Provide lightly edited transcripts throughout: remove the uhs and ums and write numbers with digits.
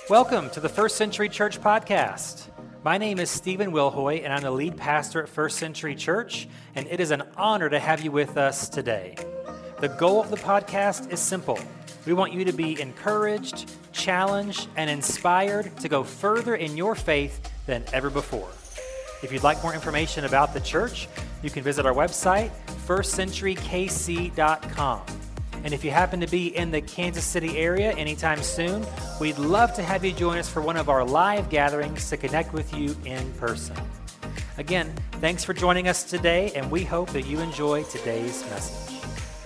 Welcome to the First Century Church Podcast. My name is Stephen Wilhoy, and I'm the lead pastor at First Century Church, and it is an honor to have you with us today. The goal of the podcast is simple. We want you to be encouraged, challenged, and inspired to go further in your faith than ever before. If you'd like more information about the church, you can visit our website, firstcenturykc.com. And if you happen to be in the Kansas City area anytime soon, we'd love to have you join us for one of our live gatherings to connect with you in person. Again, thanks for joining us today, and we hope that you enjoy today's message.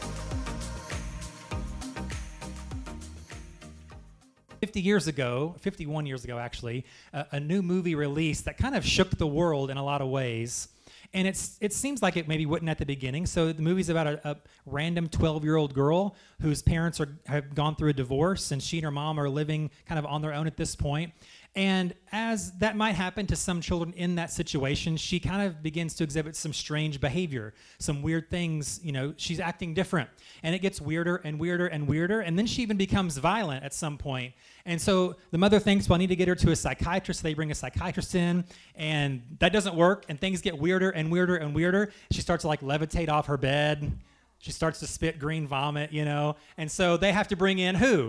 Years ago, 51 years ago actually, a new movie released that kind of shook the world in a lot of ways. And it seems like it maybe wouldn't at the beginning. So the movie's about a random 12-year-old girl whose parents have gone through a divorce, and she and her mom are living kind of on their own at this point. And as that might happen to some children in that situation, she kind of begins to exhibit some strange behavior, some weird things. You know, she's acting different, and it gets weirder and weirder and weirder. And then she even becomes violent at some point. And so the mother thinks, well, I need to get her to a psychiatrist. So they bring a psychiatrist in, and that doesn't work. And things get weirder and weirder and weirder. She starts to levitate off her bed. She starts to spit green vomit, you know. And so they have to bring in who?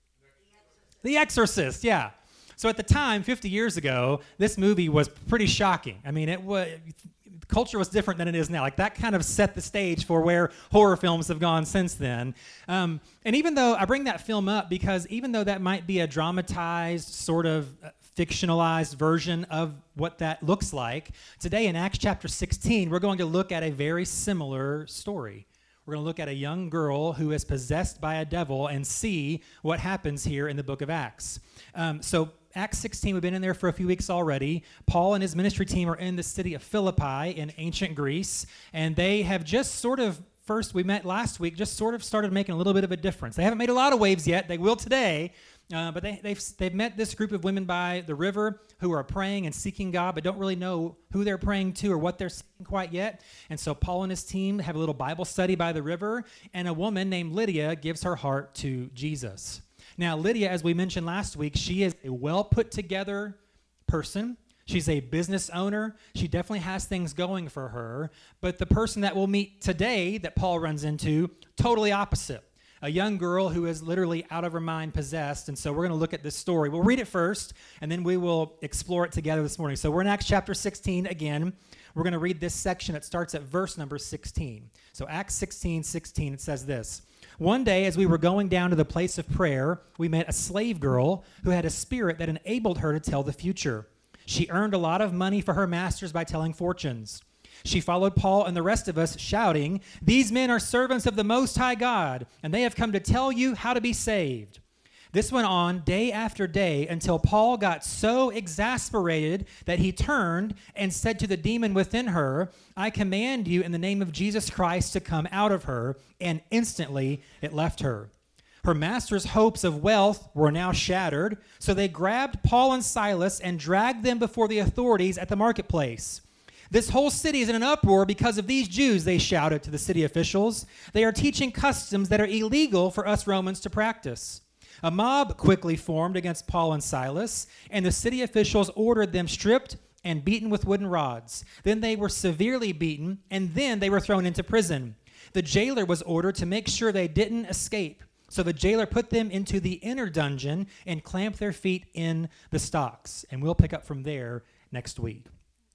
The Exorcist, yeah. So at the time, 50 years ago, this movie was pretty shocking. I mean, culture was different than it is now. That kind of set the stage for where horror films have gone since then. And even though I bring that film up because even though that might be a dramatized, sort of fictionalized version of what that looks like, today in Acts chapter 16, we're going to look at a very similar story. We're going to look at a young girl who is possessed by a devil and see what happens here in the book of Acts. So Acts 16, we've been in there for a few weeks already. Paul and his ministry team are in the city of Philippi in ancient Greece, and they have just sort of, we met last week, just sort of started making a little bit of a difference. They haven't made a lot of waves yet. They will today, but they've met this group of women by the river who are praying and seeking God, but don't really know who they're praying to or what they're seeking quite yet. And so Paul and his team have a little Bible study by the river, and a woman named Lydia gives her heart to Jesus. Now, Lydia, as we mentioned last week, she is a well-put-together person. She's a business owner. She definitely has things going for her. But the person that we'll meet today that Paul runs into, totally opposite. A young girl who is literally out of her mind possessed. And so we're going to look at this story. We'll read it first, and then we will explore it together this morning. So we're in Acts chapter 16 again. We're going to read this section. It starts at verse number 16. So Acts 16:16, it says this. One day, as we were going down to the place of prayer, we met a slave girl who had a spirit that enabled her to tell the future. She earned a lot of money for her masters by telling fortunes. She followed Paul and the rest of us, shouting, "These men are servants of the Most High God, and they have come to tell you how to be saved." This went on day after day until Paul got so exasperated that he turned and said to the demon within her, "I command you in the name of Jesus Christ to come out of her," and instantly it left her. Her master's hopes of wealth were now shattered, so they grabbed Paul and Silas and dragged them before the authorities at the marketplace. "This whole city is in an uproar because of these Jews," they shouted to the city officials. "They are teaching customs that are illegal for us Romans to practice." A mob quickly formed against Paul and Silas, and the city officials ordered them stripped and beaten with wooden rods. Then they were severely beaten, and then they were thrown into prison. The jailer was ordered to make sure they didn't escape. So the jailer put them into the inner dungeon and clamped their feet in the stocks. And we'll pick up from there next week.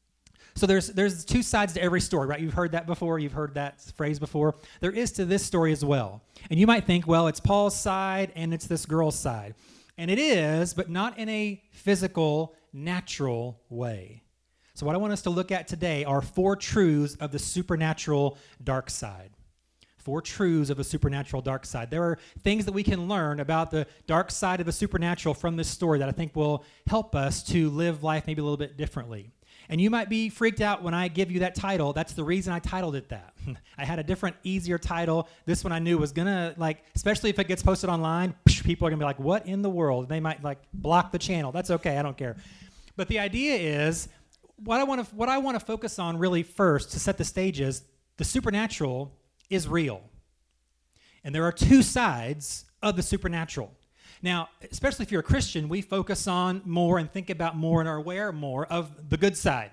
So there's two sides to every story, right? You've heard that before. You've heard that phrase before. There is to this story as well. And you might think, well, it's Paul's side and it's this girl's side. And it is, but not in a physical, natural way. So what I want us to look at today are 4 truths of the supernatural dark side. 4 truths of the supernatural dark side. There are things that we can learn about the dark side of the supernatural from this story that I think will help us to live life maybe a little bit differently. And you might be freaked out when I give you that title. That's the reason I titled it that. I had a different, easier title. This one I knew was going to, especially if it gets posted online, people are going to be like, what in the world? They might, block the channel. That's okay. I don't care. But the idea is, what I want to focus on really first to set the stage is the supernatural is real. And there are 2 sides of the supernatural. Now, especially if you're a Christian, we focus on more and think about more and are aware more of the good side,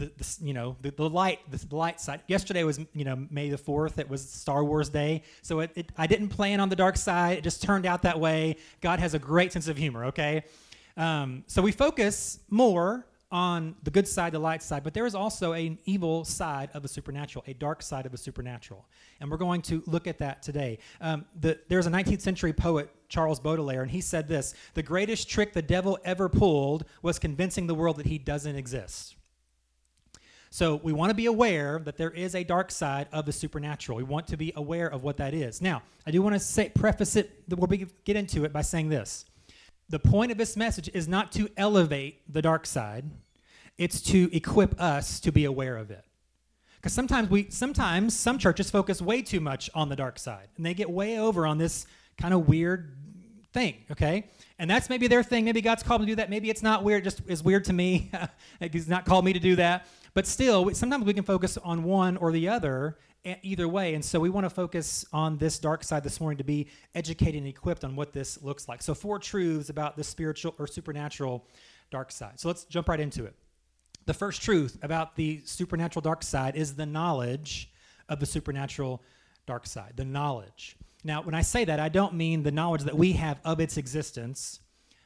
the light side. Yesterday was May the 4th. It was Star Wars Day, so I didn't plan on the dark side. It just turned out that way. God has a great sense of humor. Okay, so we focus more on the good side, the light side, but there is also an evil side of the supernatural, a dark side of the supernatural, and we're going to look at that today. There's a 19th century poet, Charles Baudelaire, and he said this: "The greatest trick the devil ever pulled was convincing the world that he doesn't exist." So we want to be aware that there is a dark side of the supernatural. We want to be aware of what that is. Now, I do want to preface it, we'll get into it by saying this. The point of this message is not to elevate the dark side. It's to equip us to be aware of it. Because sometimes some churches focus way too much on the dark side, and they get way over on this kind of weird thing, okay? And that's maybe their thing. Maybe God's called them to do that. Maybe it's not weird, just is weird to me. He's not called me to do that. But still, sometimes we can focus on one or the other, either way. And so we want to focus on this dark side this morning to be educated and equipped on what this looks like. So 4 truths about the spiritual or supernatural dark side. So let's jump right into it. The first truth about the supernatural dark side is the knowledge of the supernatural dark side. The knowledge. Now, when I say that, I don't mean the knowledge that we have of its existence.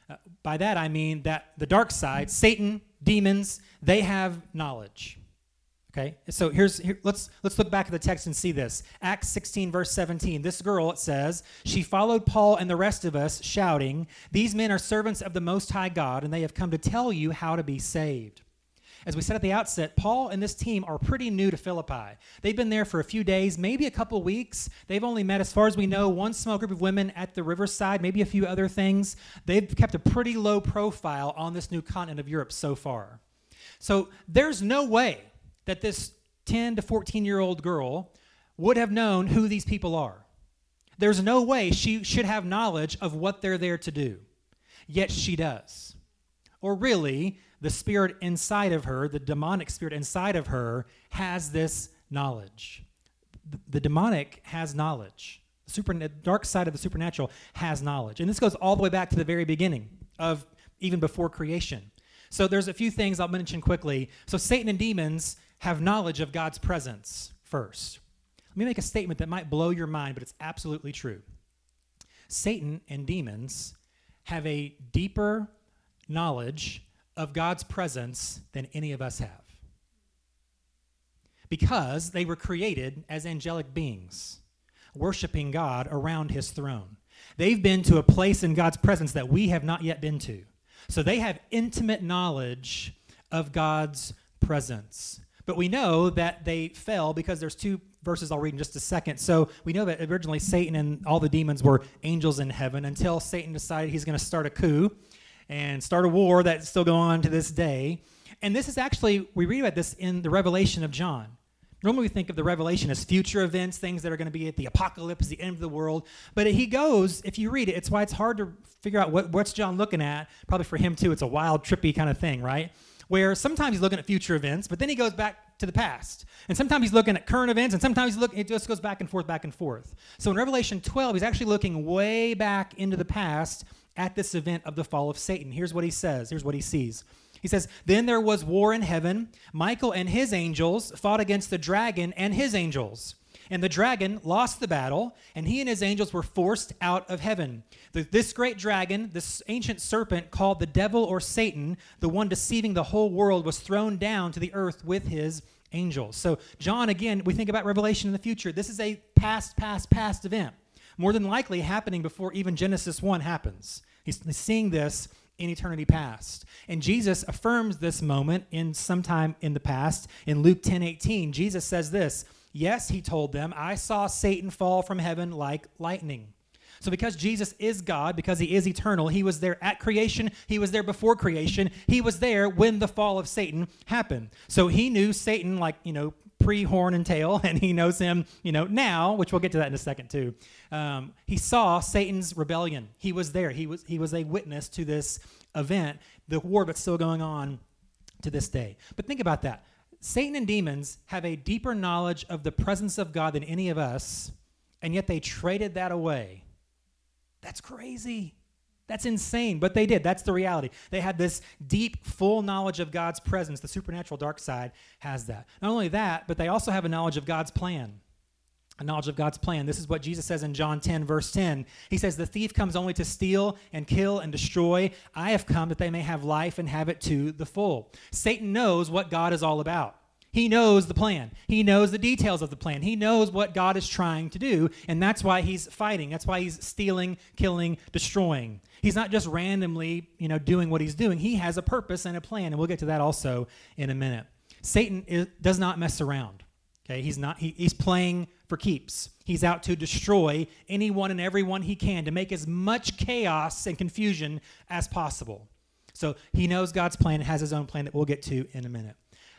By that, I mean that the dark side, Satan, demons, they have knowledge. Okay, so let's look back at the text and see this. Acts 16, verse 17. This girl, it says, she followed Paul and the rest of us, shouting, "These men are servants of the Most High God, and they have come to tell you how to be saved." As we said at the outset, Paul and this team are pretty new to Philippi. They've been there for a few days, maybe a couple weeks. They've only met, as far as we know, one small group of women at the riverside, maybe a few other things. They've kept a pretty low profile on this new continent of Europe so far. So there's no way that this 10 to 14-year-old girl would have known who these people are. There's no way she should have knowledge of what they're there to do. Yet she does. Or really, the spirit inside of her, the demonic spirit inside of her, has this knowledge. The demonic has knowledge. The dark side of the supernatural has knowledge. And this goes all the way back to the very beginning of even before creation. So there's a few things I'll mention quickly. So Satan and demons have knowledge of God's presence first. Let me make a statement that might blow your mind, but it's absolutely true. Satan and demons have a deeper knowledge of God's presence than any of us have. Because they were created as angelic beings, worshiping God around his throne. They've been to a place in God's presence that we have not yet been to. So they have intimate knowledge of God's presence. But we know that they fell because there's 2 verses I'll read in just a second. So we know that originally Satan and all the demons were angels in heaven until Satan decided he's going to start a coup and start a war that's still going on to this day. And this is actually, we read about this in the Revelation of John. Normally we think of the Revelation as future events, things that are going to be at the apocalypse, the end of the world. But he goes, if you read it, it's why it's hard to figure out what's John looking at. Probably for him too, it's a wild, trippy kind of thing, right? Where sometimes he's looking at future events, but then he goes back to the past. And sometimes he's looking at current events, and sometimes it just goes back and forth. So in Revelation 12, he's actually looking way back into the past at this event of the fall of Satan. Here's what he says. Here's what he sees. He says, "Then there was war in heaven. Michael and his angels fought against the dragon and his angels. And the dragon lost the battle, and he and his angels were forced out of heaven. This great dragon, this ancient serpent called the devil or Satan, the one deceiving the whole world, was thrown down to the earth with his angels." So John, again, we think about Revelation in the future. This is a past event. More than likely happening before even Genesis 1 happens. He's seeing this in eternity past. And Jesus affirms this moment in sometime in the past. In Luke 10:18, Jesus says this, "Yes," he told them, "I saw Satan fall from heaven like lightning." So because Jesus is God, because he is eternal, he was there at creation, he was there before creation, he was there when the fall of Satan happened. So he knew Satan like, pre-horn and tail, and he knows him, now, which we'll get to that in a second too. He saw Satan's rebellion. He was there. He was a witness to this event, the war that's still going on to this day. But think about that. Satan and demons have a deeper knowledge of the presence of God than any of us, and yet they traded that away. That's crazy. That's insane, but they did. That's the reality. They had this deep, full knowledge of God's presence. The supernatural dark side has that. Not only that, but they also have a knowledge of God's plan. A knowledge of God's plan. This is what Jesus says in John 10, verse 10. He says, "The thief comes only to steal and kill and destroy. I have come that they may have life and have it to the full." Satan knows what God is all about. He knows the plan. He knows the details of the plan. He knows what God is trying to do, and that's why he's fighting. That's why he's stealing, killing, destroying. He's not just randomly, doing what he's doing. He has a purpose and a plan, and we'll get to that also in a minute. Satan does not mess around. Okay, he's playing for keeps. He's out to destroy anyone and everyone he can, to make as much chaos and confusion as possible. So he knows God's plan and has his own plan that we'll get to in a minute.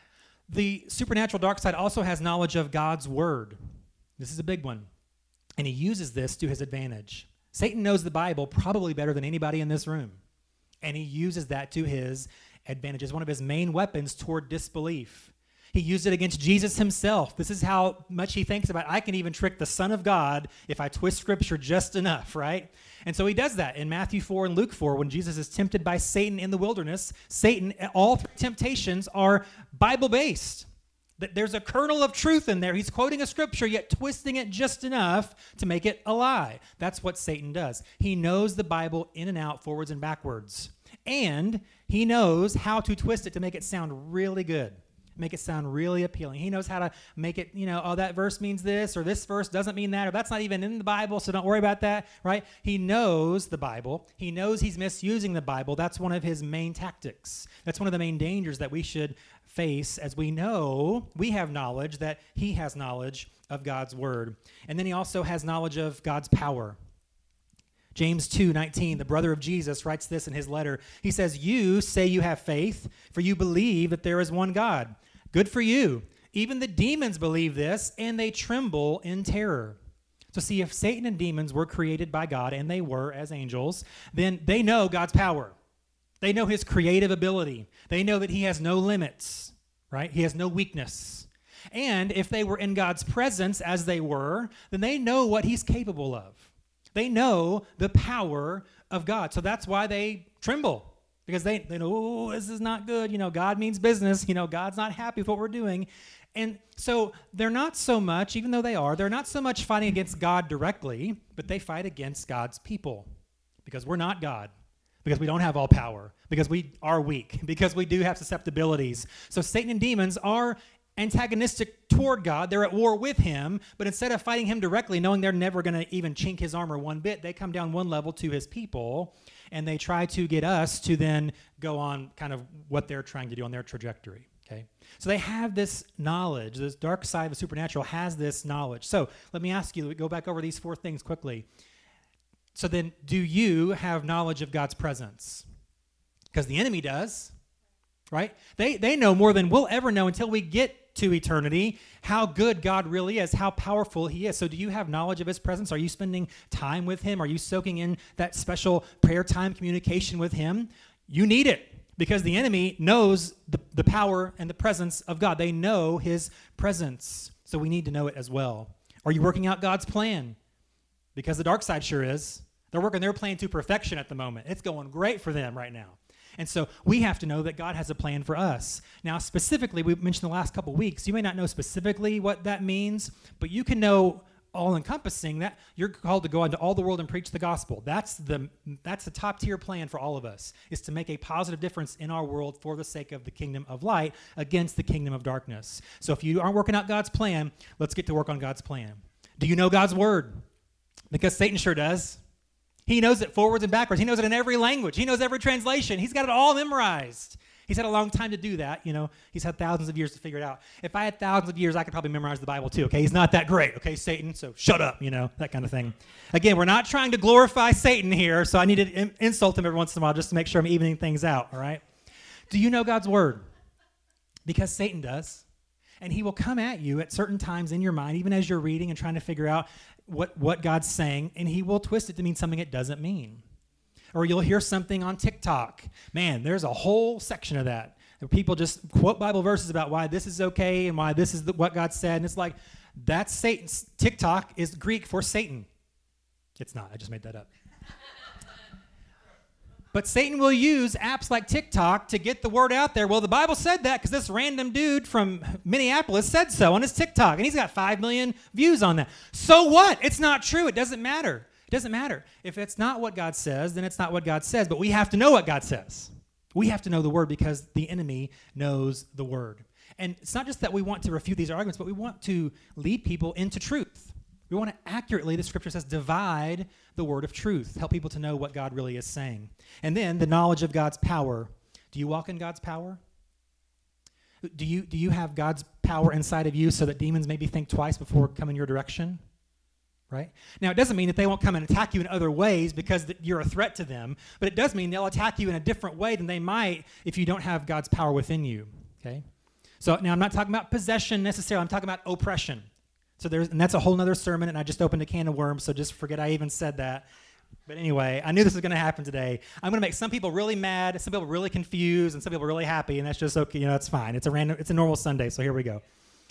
The supernatural dark side also has knowledge of God's word. This is a big one. And he uses this to his advantage. Satan knows the Bible probably better than anybody in this room. And he uses that to his advantage. It's one of his main weapons toward disbelief. He used it against Jesus himself. This is how much he thinks about, I can even trick the Son of God if I twist Scripture just enough, right? And so he does that in Matthew 4 and Luke 4 when Jesus is tempted by Satan in the wilderness. Satan, all three temptations are Bible-based. There's a kernel of truth in there. He's quoting a Scripture, yet twisting it just enough to make it a lie. That's what Satan does. He knows the Bible in and out, forwards and backwards. And he knows how to twist it to make it sound really good. Make it sound really appealing. He knows how to make it, that verse means this, or this verse doesn't mean that, or that's not even in the Bible, so don't worry about that, right? He knows the Bible. He knows he's misusing the Bible. That's one of his main tactics. That's one of the main dangers that we should face, as we know we have knowledge that he has knowledge of God's word. And then he also has knowledge of God's power. James 2:19, the brother of Jesus, writes this in his letter. He says, "You say you have faith, for you believe that there is one God. Good for you. Even the demons believe this, and they tremble in terror." So see, if Satan and demons were created by God, and they were as angels, then they know God's power. They know his creative ability. They know that he has no limits, right? He has no weakness. And if they were in God's presence, as they were, then they know what he's capable of. They know the power of God. So that's why they tremble, because they know, oh, this is not good. God means business. God's not happy with what we're doing. And so they're not so much, even though they're not so much fighting against God directly, but they fight against God's people, because we're not God, because we don't have all power, because we are weak, because we do have susceptibilities. So Satan and demons are antagonistic toward God. They're at war with him, but instead of fighting him directly, knowing they're never going to even chink his armor one bit, they come down one level to his people, and they try to get us to then go on kind of what they're trying to do on their trajectory, okay? So they have this knowledge. This dark side of the supernatural has this knowledge. So let me ask you, go back over these four things quickly. So then, do you have knowledge of God's presence? Because the enemy does, right? They know more than we'll ever know until we get to eternity, how good God really is, how powerful he is. So do you have knowledge of his presence? Are you spending time with him? Are you soaking in that special prayer time communication with him? You need it, because the enemy knows the power and the presence of God. They know his presence. So we need to know it as well. Are you working out God's plan? Because the dark side sure is. They're working their plan to perfection at the moment. It's going great for them right now. And so we have to know that God has a plan for us. Now, specifically, we mentioned the last couple of weeks, you may not know specifically what that means, but you can know all-encompassing that you're called to go into all the world and preach the gospel. That's the top-tier plan for all of us, is to make a positive difference in our world for the sake of the kingdom of light against the kingdom of darkness. So if you aren't working out God's plan, let's get to work on God's plan. Do you know God's word? Because Satan sure does. He knows it forwards and backwards. He knows it in every language. He knows every translation. He's got it all memorized. He's had a long time to do that. He's had thousands of years to figure it out. If I had thousands of years, I could probably memorize the Bible too, okay? He's not that great, okay, Satan, so shut up, that kind of thing. Again, we're not trying to glorify Satan here, so I need to insult him every once in a while just to make sure I'm evening things out, all right? Do you know God's word? Because Satan does. And he will come at you at certain times in your mind, even as you're reading and trying to figure out what God's saying, and he will twist it to mean something it doesn't mean. Or you'll hear something on TikTok. Man, there's a whole section of that. People just quote Bible verses about why this is okay and why this is what God said. And it's like, that's Satan's. TikTok is Greek for Satan. It's not. I just made that up. But Satan will use apps like TikTok to get the word out there. Well, the Bible said that because this random dude from Minneapolis said so on his TikTok, and he's got 5 million views on that. So what? It's not true. It doesn't matter. It doesn't matter. If it's not what God says, then it's not what God says. But we have to know what God says. We have to know the word because the enemy knows the word. And it's not just that we want to refute these arguments, but we want to lead people into truth. We want to accurately, the scripture says, divide the word of truth, help people to know what God really is saying. And then the knowledge of God's power. Do you walk in God's power? Do you have God's power inside of you so that demons maybe think twice before coming your direction? Right? Now, it doesn't mean that they won't come and attack you in other ways because you're a threat to them, but it does mean they'll attack you in a different way than they might if you don't have God's power within you. Okay? So now I'm not talking about possession necessarily. I'm talking about oppression. And that's a whole other sermon, and I just opened a can of worms, so just forget I even said that. But anyway, I knew this was going to happen today. I'm going to make some people really mad, some people really confused, and some people really happy, and that's just okay. It's fine. It's a normal Sunday, so here we go.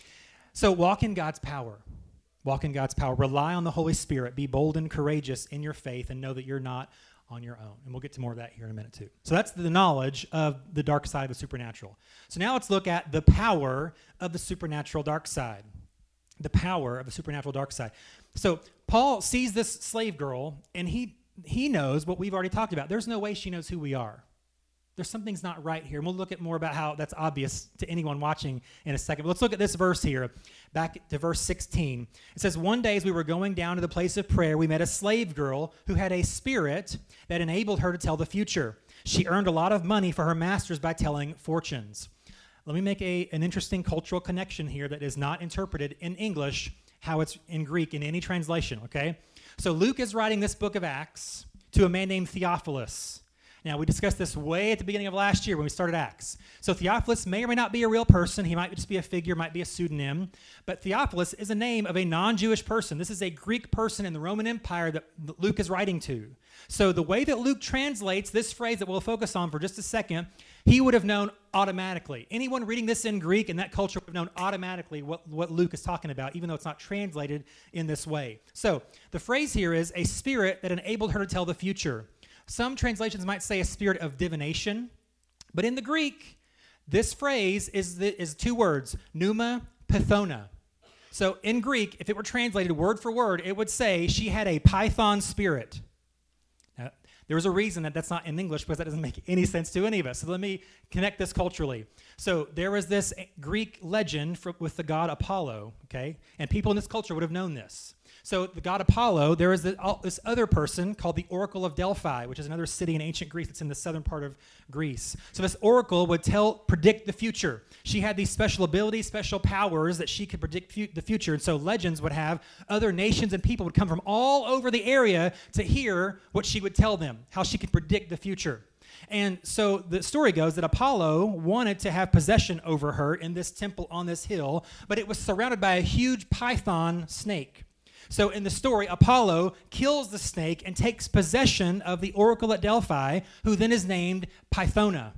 So walk in God's power. Walk in God's power. Rely on the Holy Spirit. Be bold and courageous in your faith, and know that you're not on your own. And we'll get to more of that here in a minute, too. So that's the knowledge of the dark side of the supernatural. So now let's look at the power of the supernatural dark side. The power of the supernatural dark side. So Paul sees this slave girl, and he knows what we've already talked about. There's no way she knows who we are. There's something's not right here. And we'll look at more about how that's obvious to anyone watching in a second. But let's look at this verse here, back to verse 16. It says, one day as we were going down to the place of prayer, we met a slave girl who had a spirit that enabled her to tell the future. She earned a lot of money for her masters by telling fortunes. Let me make an interesting cultural connection here that is not interpreted in English, how it's in Greek in any translation, okay? So Luke is writing this book of Acts to a man named Theophilus. Now, we discussed this way at the beginning of last year when we started Acts. So Theophilus may or may not be a real person. He might just be a figure, might be a pseudonym. But Theophilus is a name of a non-Jewish person. This is a Greek person in the Roman Empire that Luke is writing to. So the way that Luke translates this phrase that we'll focus on for just a second, he would have known automatically. Anyone reading this in Greek in that culture would have known automatically what Luke is talking about, even though it's not translated in this way. So the phrase here is a spirit that enabled her to tell the future. Some translations might say a spirit of divination, but in the Greek, this phrase is 2 words, pneuma, pythona. So in Greek, if it were translated word for word, it would say she had a python spirit. Now, there's a reason that that's not in English because that doesn't make any sense to any of us. So let me connect this culturally. So there was this Greek legend with the god Apollo, okay? And people in this culture would have known this. So the god Apollo, there is this other person called the Oracle of Delphi, which is another city in ancient Greece that's in the southern part of Greece. So this oracle would predict the future. She had these special abilities, special powers that she could predict the future. And so legends would have other nations and people would come from all over the area to hear what she would tell them, how she could predict the future. And so the story goes that Apollo wanted to have possession over her in this temple on this hill, but it was surrounded by a huge python snake. So in the story, Apollo kills the snake and takes possession of the oracle at Delphi, who then is named Pythona.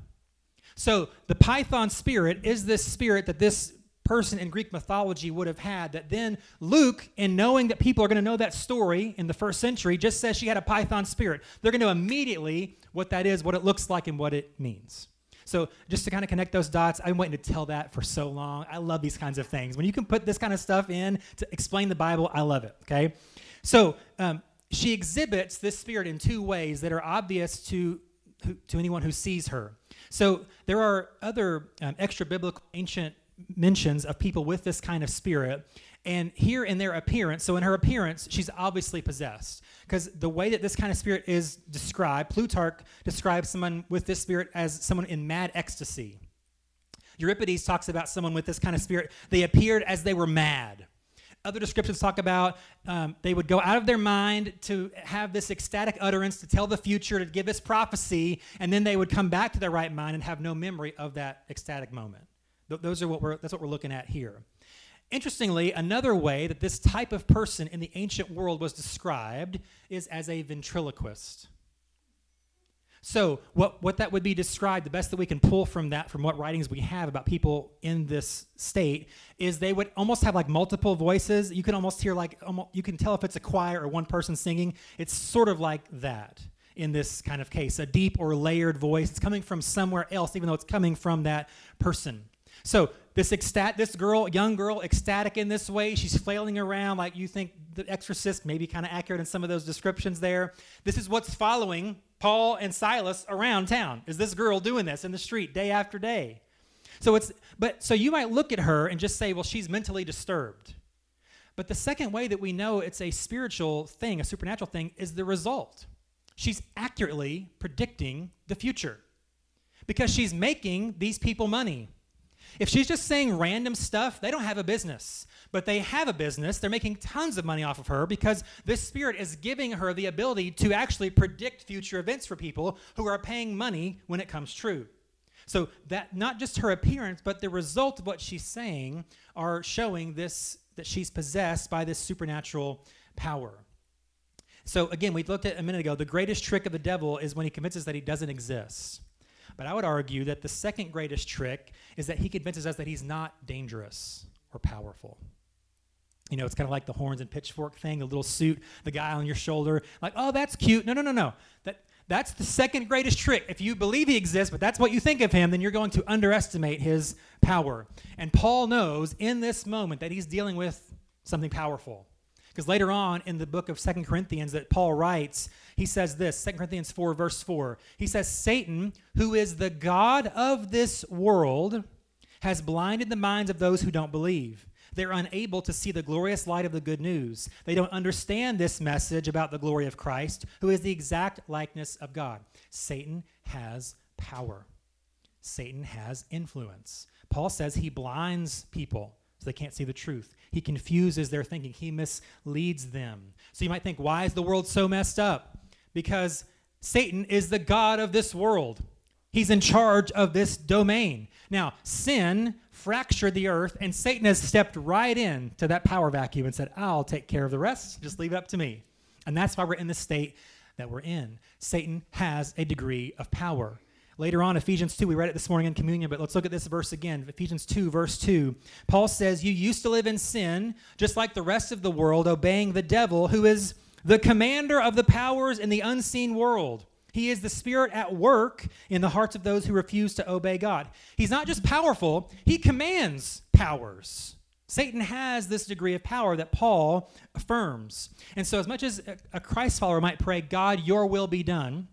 So the python spirit is this spirit that this person in Greek mythology would have had, that then Luke, in knowing that people are going to know that story in the first century, just says she had a python spirit. They're going to know immediately what that is, what it looks like, and what it means. So just to kind of connect those dots, I've been waiting to tell that for so long. I love these kinds of things. When you can put this kind of stuff in to explain the Bible, I love it, okay? So she exhibits this spirit in 2 ways that are obvious to anyone who sees her. So there are other extra-biblical ancient mentions of people with this kind of spirit, and here in their appearance, so in her appearance, she's obviously possessed, because the way that this kind of spirit is described, Plutarch describes someone with this spirit as someone in mad ecstasy. Euripides talks about someone with this kind of spirit. They appeared as they were mad. Other descriptions talk about they would go out of their mind to have this ecstatic utterance, to tell the future, to give this prophecy, and then they would come back to their right mind and have no memory of that ecstatic moment. That's what we're looking at here. Interestingly, another way that this type of person in the ancient world was described is as a ventriloquist. So what that would be described, the best that we can pull from that, from what writings we have about people in this state, is they would almost have like multiple voices. You can almost hear you can tell if it's a choir or one person singing. It's sort of like that. in this kind of case, a deep or layered voice. It's coming from somewhere else, even though it's coming from that person. So this young girl, ecstatic in this way, she's flailing around like you think The Exorcist, maybe kind of accurate in some of those descriptions there. This is what's following Paul and Silas around town, is this girl doing this in the street day after day. So you might look at her and just say, well, she's mentally disturbed. But the second way that we know it's a spiritual thing, a supernatural thing, is the result. She's accurately predicting the future because she's making these people money. If she's just saying random stuff, they don't have a business. But they have a business. They're making tons of money off of her because this spirit is giving her the ability to actually predict future events for people who are paying money when it comes true. So that not just her appearance, but the result of what she's saying are showing this, that she's possessed by this supernatural power. So again, we looked at a minute ago, the greatest trick of the devil is when he convinces that he doesn't exist. But I would argue that the second greatest trick is that he convinces us that he's not dangerous or powerful. You know, it's kind of like the horns and pitchfork thing, the little suit, the guy on your shoulder, like, oh, that's cute. No. That's the second greatest trick. If you believe he exists, but that's what you think of him, then you're going to underestimate his power. And Paul knows in this moment that he's dealing with something powerful. Because later on in the book of 2 Corinthians that Paul writes, he says this, 2 Corinthians 4, verse 4. He says, Satan, who is the god of this world, has blinded the minds of those who don't believe. They're unable to see the glorious light of the good news. They don't understand this message about the glory of Christ, who is the exact likeness of God. Satan has power. Satan has influence. Paul says he blinds people so they can't see the truth. He confuses their thinking. He misleads them. So you might think, why is the world so messed up? Because Satan is the god of this world. He's in charge of this domain. Now, sin fractured the earth, and Satan has stepped right in to that power vacuum and said, I'll take care of the rest. Just leave it up to me. And that's why we're in the state that we're in. Satan has a degree of power. Later on, Ephesians 2, we read it this morning in communion, but let's look at this verse again. Ephesians 2, verse 2. Paul says, you used to live in sin, just like the rest of the world, obeying the devil, who is the commander of the powers in the unseen world. He is the spirit at work in the hearts of those who refuse to obey God. He's not just powerful, he commands powers. Satan has this degree of power that Paul affirms. And so as much as a Christ follower might pray, God, your will be done,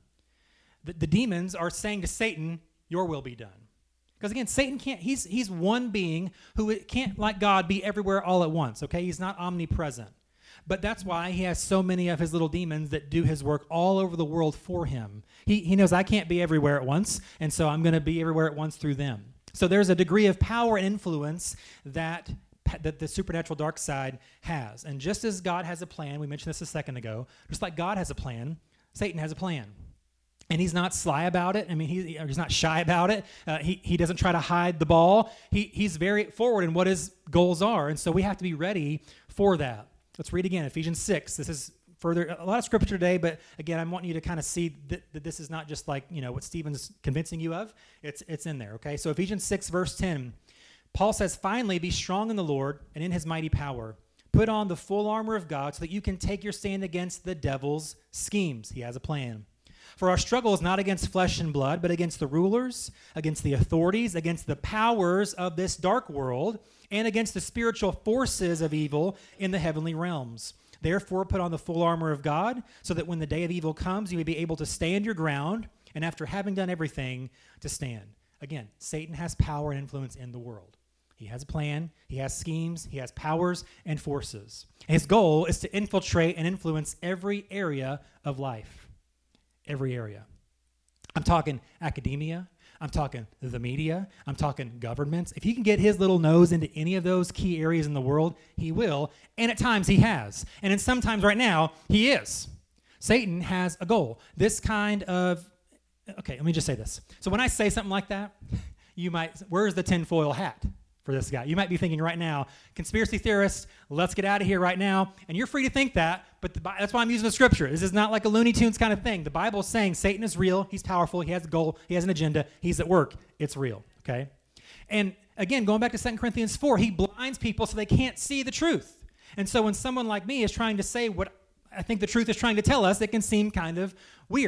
the demons are saying to Satan, your will be done. Because again, Satan can't, he's one being who can't, like God, be everywhere all at once, okay? He's not omnipresent. But that's why he has so many of his little demons that do his work all over the world for him. He knows I can't be everywhere at once, and so I'm going to be everywhere at once through them. So there's a degree of power and influence that the supernatural dark side has. And just as God has a plan, we mentioned this a second ago, just like God has a plan, Satan has a plan. And he's not sly about it. I mean, he's not shy about it. He doesn't try to hide the ball. He's very forward in what his goals are, and so we have to be ready for that. Let's read again, Ephesians 6. This is further, a lot of scripture today, but again, I want you to kind of see that this is not just like, what Stephen's convincing you of. It's in there, okay? So Ephesians 6, verse 10, Paul says, finally, be strong in the Lord and in his mighty power. Put on the full armor of God so that you can take your stand against the devil's schemes. He has a plan. For our struggle is not against flesh and blood, but against the rulers, against the authorities, against the powers of this dark world, and against the spiritual forces of evil in the heavenly realms. Therefore, put on the full armor of God, so that when the day of evil comes, you may be able to stand your ground, and after having done everything, to stand. Again, Satan has power and influence in the world. He has a plan, he has schemes, he has powers and forces. His goal is to infiltrate and influence every area of life. Every area. I'm talking academia. I'm talking the media. I'm talking governments. If he can get his little nose into any of those key areas in the world, he will. And at times he has. And sometimes right now, he is. Satan has a goal. This kind of, okay, let me just say this. So when I say something like that, you might, where's the tinfoil hat for this guy? You might be thinking right now, conspiracy theorists, let's get out of here right now. And you're free to think that, but that's why I'm using the scripture. This is not like a Looney Tunes kind of thing. The Bible is saying Satan is real. He's powerful. He has a goal. He has an agenda. He's at work. It's real, okay? And again, going back to 2 Corinthians 4, he blinds people so they can't see the truth. And so when someone like me is trying to say what I think the truth is trying to tell us, it can seem kind of weird.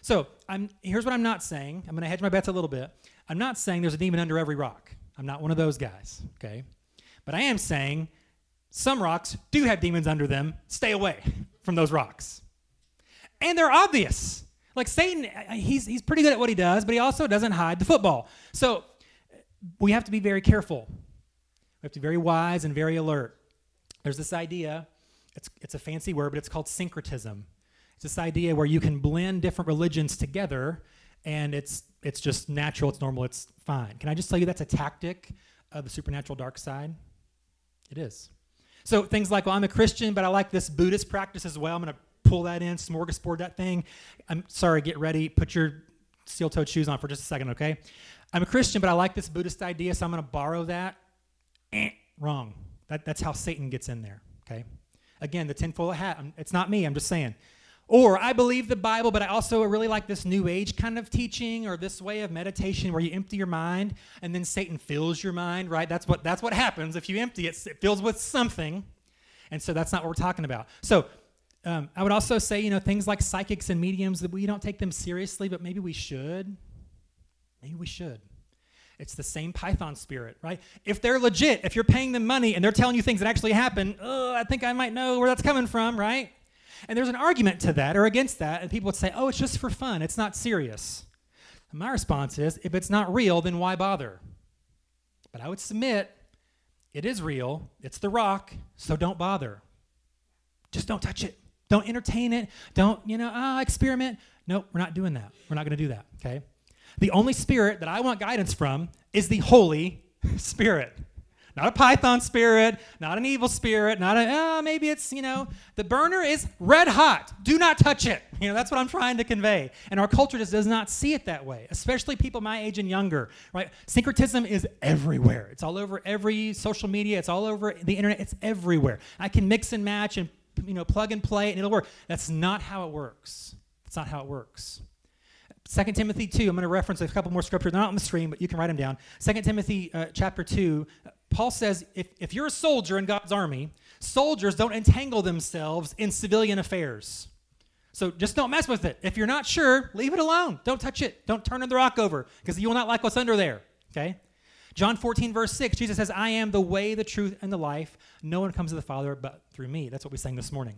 So here's what I'm not saying. I'm going to hedge my bets a little bit. I'm not saying there's a demon under every rock. I'm not one of those guys, okay? But I am saying some rocks do have demons under them. Stay away from those rocks. And they're obvious. Like Satan, he's pretty good at what he does, but he also doesn't hide the football. So we have to be very careful. We have to be very wise and very alert. There's this idea, it's a fancy word, but it's called syncretism. It's this idea where you can blend different religions together, and it's just natural, it's normal, it's fine. Can I just tell you that's a tactic of the supernatural dark side? It is. So things like, well, I'm a Christian, but I like this Buddhist practice as well. I'm going to pull that in, smorgasbord that thing. I'm sorry, get ready, put your steel-toed shoes on for just a second, okay? I'm a Christian, but I like this Buddhist idea, so I'm going to borrow that. Wrong. That's how Satan gets in there, okay? Again, the tinfoil hat, it's not me, I'm just saying. Or I believe the Bible, but I also really like this New Age kind of teaching or this way of meditation where you empty your mind and then Satan fills your mind, right? That's what happens. If you empty it, it fills with something. And so that's not what we're talking about. So I would also say, things like psychics and mediums, that we don't take them seriously, but maybe we should. Maybe we should. It's the same Python spirit, right? If they're legit, if you're paying them money and they're telling you things that actually happen, I think I might know where that's coming from, right? And there's an argument to that or against that, and people would say, it's just for fun. It's not serious. And my response is, if it's not real, then why bother? But I would submit, it is real. It's the rock, so don't bother. Just don't touch it. Don't entertain it. Don't, experiment. Nope, we're not doing that. We're not going to do that, okay? The only spirit that I want guidance from is the Holy Spirit. Not a Python spirit, not an evil spirit, not maybe it's, the burner is red hot. Do not touch it. That's what I'm trying to convey. And our culture just does not see it that way, especially people my age and younger, right? Syncretism is everywhere. It's all over every social media. It's all over the internet. It's everywhere. I can mix and match and, plug and play and it'll work. That's not how it works. That's not how it works. 2 Timothy 2, I'm going to reference a couple more scriptures. They're not on the screen, but you can write them down. 2 Timothy chapter 2, Paul says, if you're a soldier in God's army, soldiers don't entangle themselves in civilian affairs. So just don't mess with it. If you're not sure, leave it alone. Don't touch it. Don't turn the rock over, because you will not like what's under there, okay? John 14, verse 6, Jesus says, I am the way, the truth, and the life. No one comes to the Father but through me. That's what we sang this morning.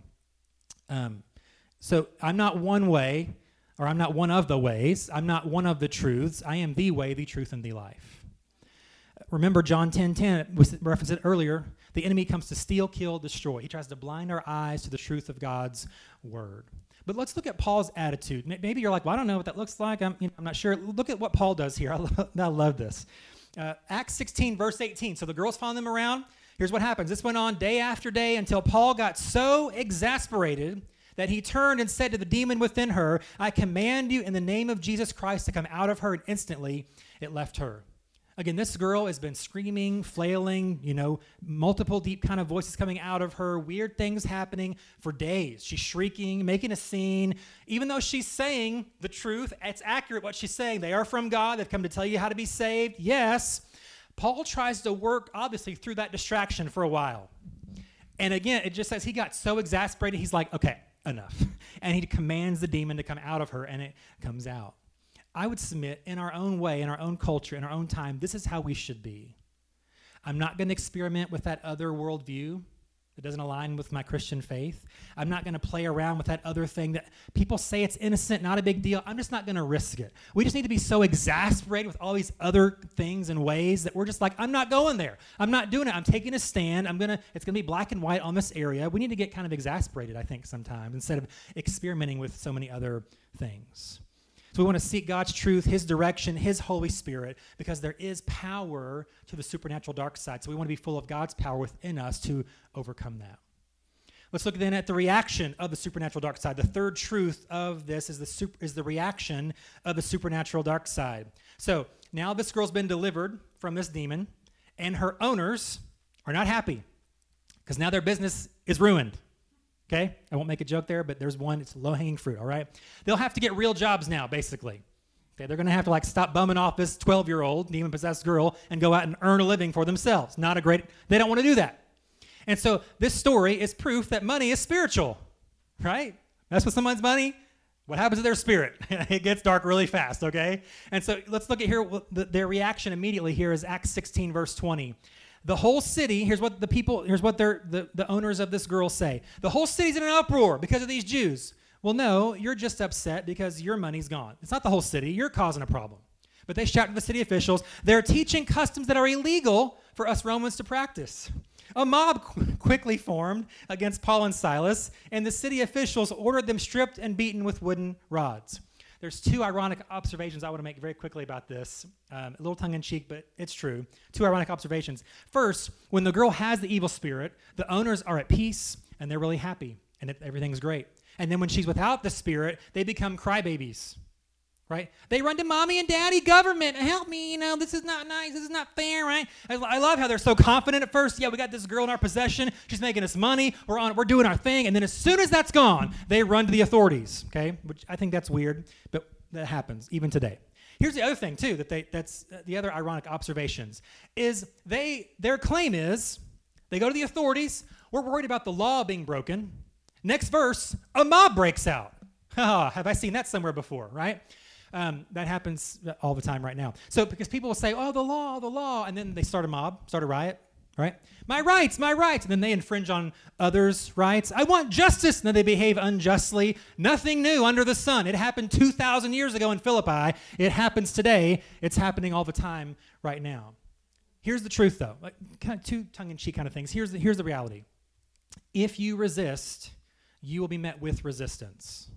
So I'm not one way, or I'm not one of the ways. I'm not one of the truths. I am the way, the truth, and the life. Remember John 10:10, we referenced it earlier. The enemy comes to steal, kill, destroy. He tries to blind our eyes to the truth of God's word. But let's look at Paul's attitude. Maybe you're like, well, I don't know what that looks like. I'm not sure. Look at what Paul does here. I love this. Acts 16, verse 18. So the girls following them around. Here's what happens. This went on day after day until Paul got so exasperated that he turned and said to the demon within her, I command you in the name of Jesus Christ to come out of her, and instantly it left her. Again, this girl has been screaming, flailing, multiple deep kind of voices coming out of her, weird things happening for days. She's shrieking, making a scene. Even though she's saying the truth, it's accurate what she's saying. They are from God. They've come to tell you how to be saved. Yes. Paul tries to work, obviously, through that distraction for a while. And again, it just says he got so exasperated, he's like, okay, enough. And he commands the demon to come out of her, and it comes out. I would submit in our own way, in our own culture, in our own time, this is how we should be. I'm not going to experiment with that other worldview that doesn't align with my Christian faith. I'm not going to play around with that other thing that people say it's innocent, not a big deal. I'm just not going to risk it. We just need to be so exasperated with all these other things and ways that we're just like, I'm not going there. I'm not doing it. I'm taking a stand. It's going to be black and white on this area. We need to get kind of exasperated, I think, sometimes, instead of experimenting with so many other things. So we want to seek God's truth, His direction, His Holy Spirit, because there is power to the supernatural dark side. So we want to be full of God's power within us to overcome that. Let's look then at the reaction of the supernatural dark side. The third truth of this is the reaction of the supernatural dark side. So now this girl's been delivered from this demon, and her owners are not happy because now their business is ruined. Okay, I won't make a joke there, but there's one. It's low-hanging fruit, all right? They'll have to get real jobs now, basically. Okay, they're going to have to stop bumming off this 12-year-old demon-possessed girl and go out and earn a living for themselves. They don't want to do that. And so this story is proof that money is spiritual, right? Mess with someone's money, What happens to their spirit? It gets dark really fast, okay? And so let's look at here. Their reaction immediately here is Acts 16, verse 20. The whole city, here's what the owners of this girl say. The whole city's in an uproar because of these Jews. Well, no, you're just upset because your money's gone. It's not the whole city. You're causing a problem. But they shout to the city officials, they're teaching customs that are illegal for us Romans to practice. A mob quickly formed against Paul and Silas, and the city officials ordered them stripped and beaten with wooden rods. There's two ironic observations I want to make very quickly about this. A little tongue-in-cheek, but it's true. Two ironic observations. First, when the girl has the evil spirit, the owners are at peace, and they're really happy, and everything's great. And then when she's without the spirit, they become crybabies. Right? They run to mommy and daddy, government, help me, this is not nice, this is not fair, right? I love how they're so confident at first. Yeah, we got this girl in our possession, she's making us money, we're doing our thing, and then as soon as that's gone, they run to the authorities, okay? Which I think that's weird, but that happens even today. Here's the other thing too, that's the other ironic observations, is their claim is, they go to the authorities, we're worried about the law being broken. Next verse, a mob breaks out. Have I seen that somewhere before, right? That happens all the time right now. So because people will say, oh, the law, and then they start a riot, right? My rights, and then they infringe on others' rights. I want justice, and then they behave unjustly. Nothing new under the sun. It happened 2,000 years ago in Philippi. It happens today. It's happening all the time right now. Here's the truth, though. Like, kind of two tongue-in-cheek kind of things. Here's the reality. If you resist, you will be met with resistance.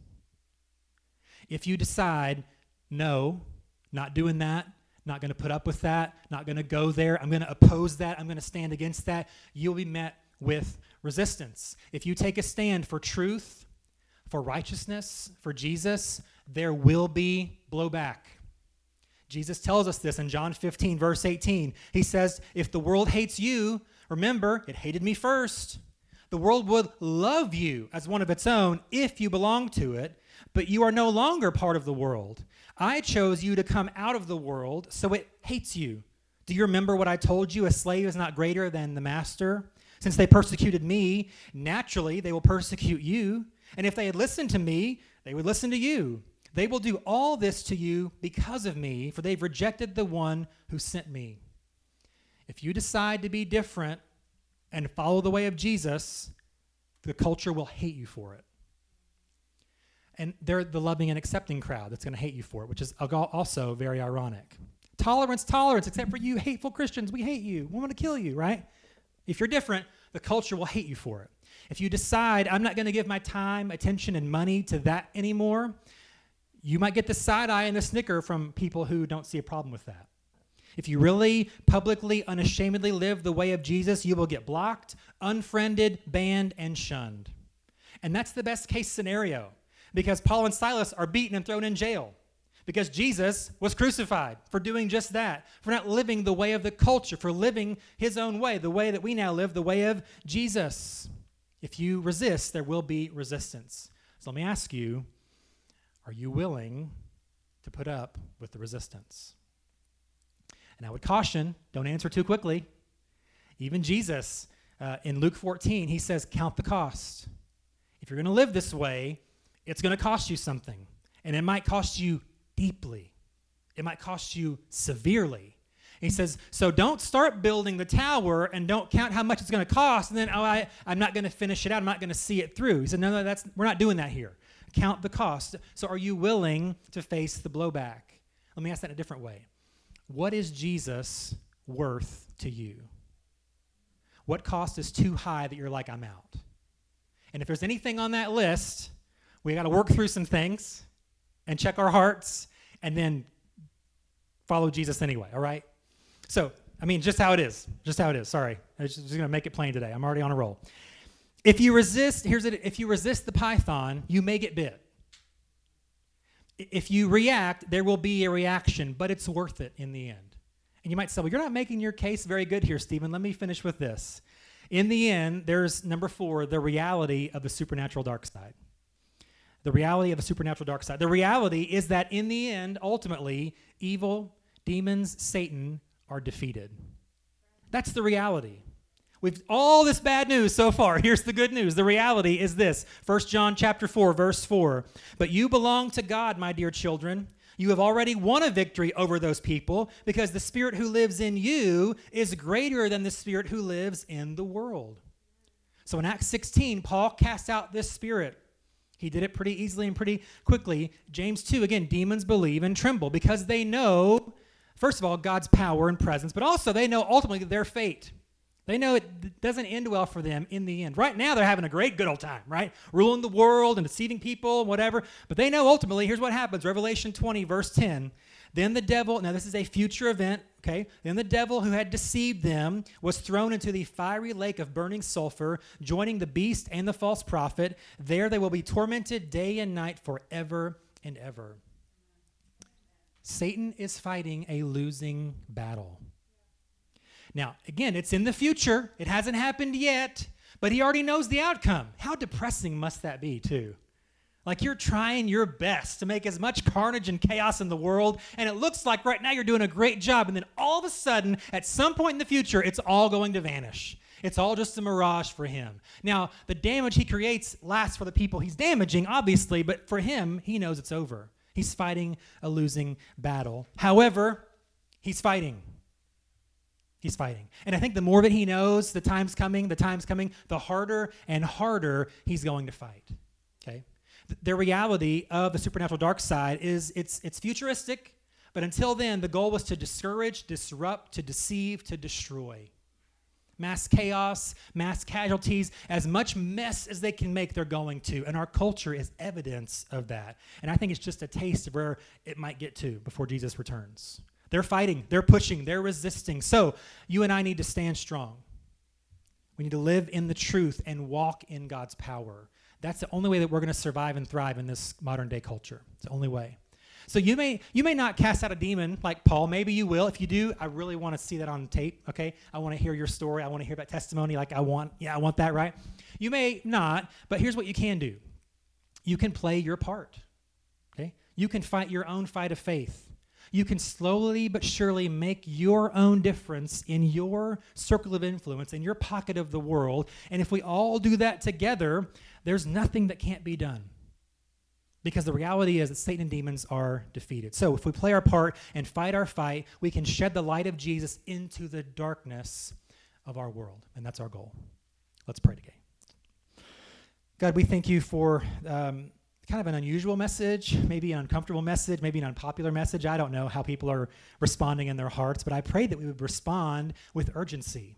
If you decide, no, not doing that, not going to put up with that, not going to go there, I'm going to oppose that, I'm going to stand against that, you'll be met with resistance. If you take a stand for truth, for righteousness, for Jesus, there will be blowback. Jesus tells us this in John 15, verse 18. He says, if the world hates you, remember, it hated me first. The world would love you as one of its own if you belong to it, but you are no longer part of the world. I chose you to come out of the world, so it hates you. Do you remember what I told you? A slave is not greater than the master. Since they persecuted me, naturally they will persecute you. And if they had listened to me, they would listen to you. They will do all this to you because of me, for they've rejected the one who sent me. If you decide to be different and follow the way of Jesus, the culture will hate you for it. And they're the loving and accepting crowd that's going to hate you for it, which is also very ironic. Tolerance, except for you hateful Christians, we hate you. We want to kill you, right? If you're different, the culture will hate you for it. If you decide, I'm not going to give my time, attention, and money to that anymore, you might get the side eye and the snicker from people who don't see a problem with that. If you really publicly, unashamedly live the way of Jesus, you will get blocked, unfriended, banned, and shunned. And that's the best case scenario. Because Paul and Silas are beaten and thrown in jail. Because Jesus was crucified for doing just that. For not living the way of the culture. For living his own way. The way that we now live. The way of Jesus. If you resist, there will be resistance. So let me ask you, are you willing to put up with the resistance? And I would caution, don't answer too quickly. Even Jesus, in Luke 14, he says, count the cost. If you're going to live this way, it's going to cost you something, and it might cost you deeply. It might cost you severely. And he says, so don't start building the tower and don't count how much it's going to cost, and then, I'm not going to finish it out. I'm not going to see it through. He said, no, we're not doing that here. Count the cost. So are you willing to face the blowback? Let me ask that in a different way. What is Jesus worth to you? What cost is too high that you're like, I'm out? And if there's anything on that list, we got to work through some things and check our hearts and then follow Jesus anyway, all right? So, just how it is. Sorry. I'm just going to make it plain today. I'm already on a roll. If you resist the python, you may get bit. If you react, there will be a reaction, but it's worth it in the end. And you might say, well, you're not making your case very good here, Stephen. Let me finish with this. In the end, there's number 4, the reality of the supernatural dark side. The reality of the supernatural dark side. The reality is that in the end, ultimately, evil, demons, Satan are defeated. That's the reality. We've all this bad news so far. Here's the good news. The reality is this. 1 John chapter 4, verse 4. But you belong to God, my dear children. You have already won a victory over those people because the Spirit who lives in you is greater than the spirit who lives in the world. So in Acts 16, Paul cast out this spirit. He did it pretty easily and pretty quickly. James 2, again, demons believe and tremble because they know, first of all, God's power and presence, but also they know ultimately their fate. They know it doesn't end well for them in the end. Right now, they're having a great good old time, right? Ruling the world and deceiving people and whatever. But they know ultimately, here's what happens. Revelation 20, verse 10. Then the devil, now this is a future event, okay? Then the devil who had deceived them was thrown into the fiery lake of burning sulfur, joining the beast and the false prophet. There they will be tormented day and night forever and ever. Satan is fighting a losing battle. Now, again, it's in the future. It hasn't happened yet, but he already knows the outcome. How depressing must that be, too? Like you're trying your best to make as much carnage and chaos in the world, and it looks like right now you're doing a great job, and then all of a sudden, at some point in the future, it's all going to vanish. It's all just a mirage for him. Now, the damage he creates lasts for the people he's damaging, obviously, but for him, he knows it's over. He's fighting a losing battle. However, he's fighting. He's fighting. And I think the more that he knows the time's coming, the harder and harder he's going to fight. Okay? The reality of the supernatural dark side is it's futuristic, but until then, the goal was to discourage, disrupt, to deceive, to destroy. Mass chaos, mass casualties, as much mess as they can make, they're going to. And our culture is evidence of that. And I think it's just a taste of where it might get to before Jesus returns. They're fighting, they're pushing, they're resisting. So you and I need to stand strong. We need to live in the truth and walk in God's power. That's the only way that we're going to survive and thrive in this modern day culture. It's the only way. So you may not cast out a demon like Paul. Maybe you will. If you do, I really want to see that on tape, okay? I want to hear your story. I want to hear that testimony like I want that, right? You may not, but here's what you can do. You can play your part, okay? You can fight your own fight of faith. You can slowly but surely make your own difference in your circle of influence, in your pocket of the world. And if we all do that together, there's nothing that can't be done. Because the reality is that Satan and demons are defeated. So if we play our part and fight our fight, we can shed the light of Jesus into the darkness of our world. And that's our goal. Let's pray today. God, we thank you for kind of an unusual message, maybe an uncomfortable message, maybe an unpopular message. I don't know how people are responding in their hearts, but I pray that we would respond with urgency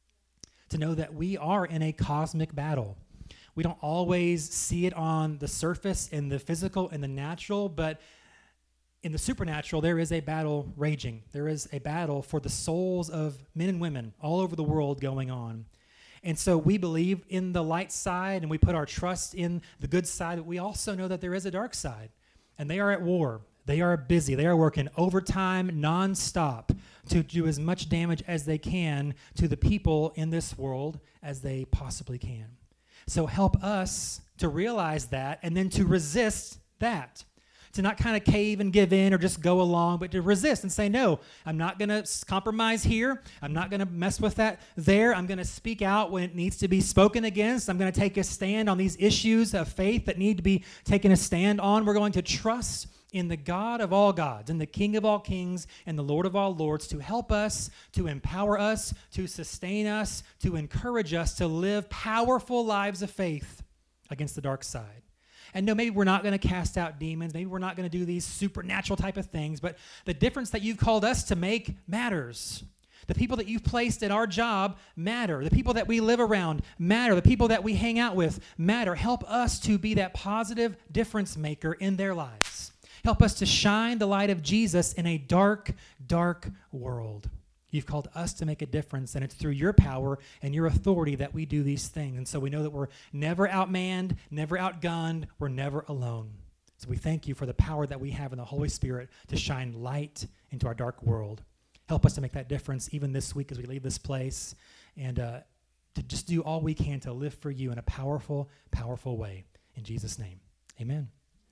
to know that we are in a cosmic battle. We don't always see it on the surface in the physical and the natural, but in the supernatural, there is a battle raging. There is a battle for the souls of men and women all over the world going on. And so we believe in the light side and we put our trust in the good side, but we also know that there is a dark side. And they are at war. They are busy. They are working overtime nonstop to do as much damage as they can to the people in this world as they possibly can. So help us to realize that and then to resist that. To not kind of cave and give in or just go along, but to resist and say, no, I'm not going to compromise here. I'm not going to mess with that there. I'm going to speak out when it needs to be spoken against. I'm going to take a stand on these issues of faith that need to be taken a stand on. We're going to trust in the God of all gods and the King of all kings and the Lord of all lords to help us, to empower us, to sustain us, to encourage us to live powerful lives of faith against the dark side. And no, maybe we're not going to cast out demons. Maybe we're not going to do these supernatural type of things. But the difference that you've called us to make matters. The people that you've placed in our job matter. The people that we live around matter. The people that we hang out with matter. Help us to be that positive difference maker in their lives. Help us to shine the light of Jesus in a dark, dark world. You've called us to make a difference, and it's through your power and your authority that we do these things. And so we know that we're never outmanned, never outgunned, we're never alone. So we thank you for the power that we have in the Holy Spirit to shine light into our dark world. Help us to make that difference even this week as we leave this place, and to just do all we can to live for you in a powerful, powerful way. In Jesus' name, amen.